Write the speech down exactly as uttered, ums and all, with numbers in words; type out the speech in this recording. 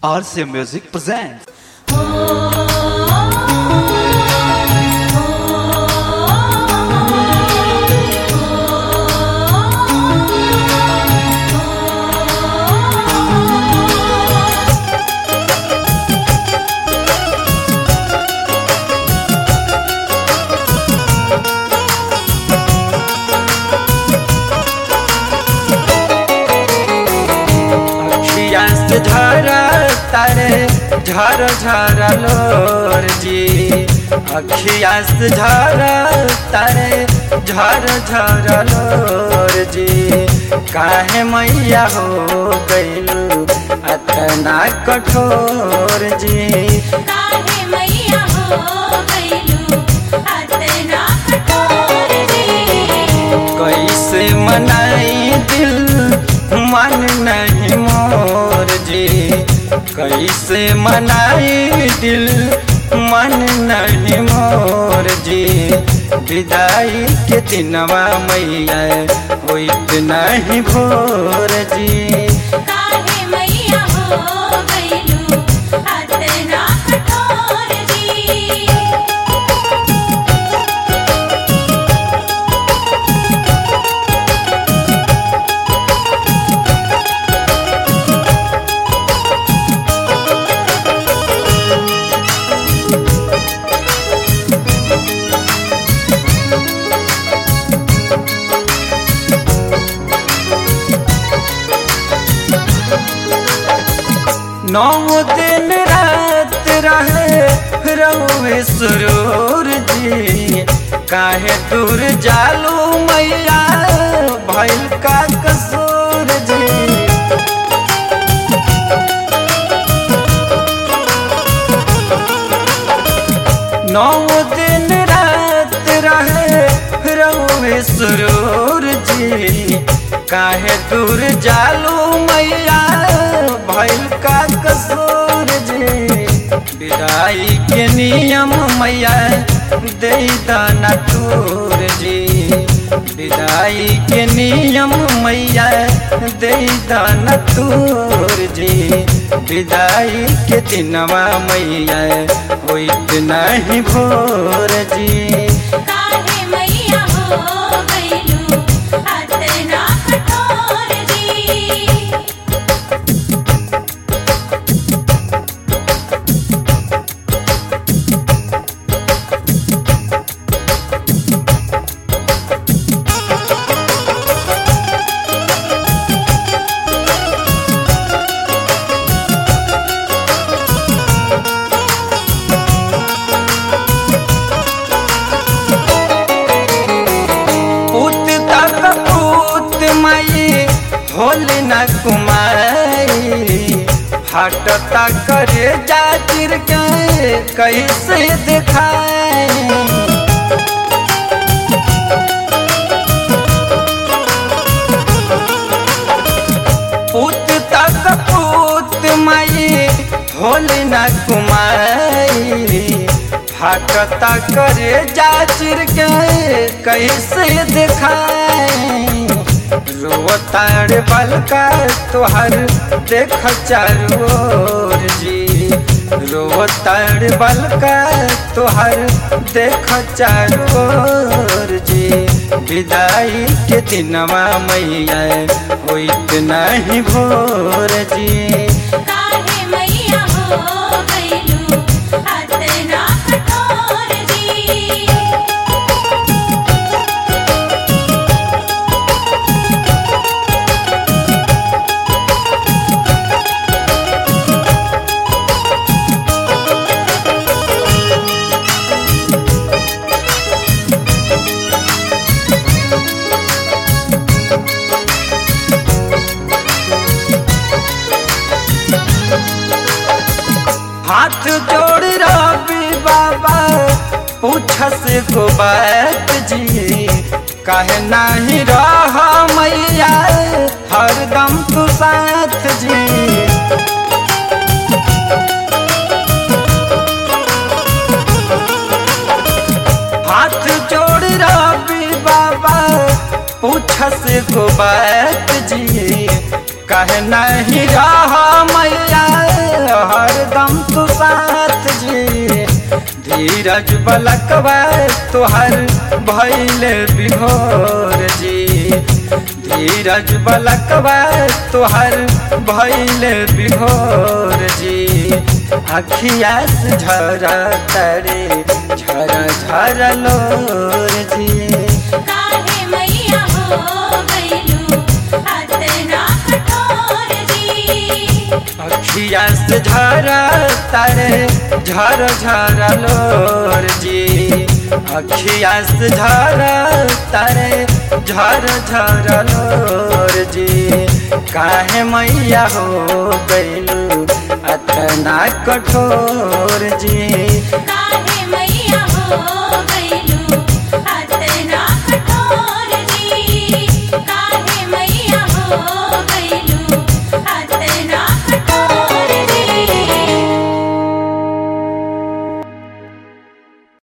R C M Music presents. झरा तारे झर झर लोर जी अखिया से झरा तारे झर झर लोर जी काहे मैया हो गइलू अतना कठोर जी काहे मैया हो गइलू अतना कठोर जी कैसे मनाई दिल मन नहीं मोर जी कैसे मनाई दिल मन नहीं मोर जी विदाई के दिनवा मैया होइत नहीं भोर जी काहे मैया हो गइलू अतना कठोर जी नौ दिन रात रहे रहुए सुरूर जी काहे दूर जालू मैया भइल का कसूर जी नौ दिन रात रहे रहुए सुरूर जी काहे दूर जालू मैया भइल का कसूर जी विदाई के नियम मैया दे दाना तूर जी विदाई के नियम मैया दे दाना तूर जी विदाई के दिनवा मैया होइत नहीं भोर जी काहे मैया हो गइलू अतना कठोर जी होली न कुमारी हटता करे जातिर के कैसे दिखाए पुत तक पुत माई होली न कुमारी हटता करे जातिर के कैसे दिखाए रोताड़ बलका तोहर देख चारू ओर जी रोताड़ बलका तोहर देख चारू ओर जी विदाई के दिनवा मैया होइत नहीं भोर जी काहे मैया हो गइलू अतना कठोर जी हाथ जोड़ रवि बाबा पूछस को बात जी काहे नहीं रह मैया हरदम तू साथ जी हाथ जोड़ रवि बाबा पूछस को बात जी कहे नहीं रह मैया हरदम तू साथ जी। धीरज बलकवा तोहर भैले बिभोर जी। धीरज बलकवा तोहर भैले बिभोर जी। अखिया से झर तरे झर झर लोर जी। काहे मैया हो गइलू अतना कठोर जी। अखिया से झर तरे झर झर लोर जी। अखिया से झर तरे झर झर लोर जी। काहे मैया हो गइलू अतना कठोर जी। काहे मैया हो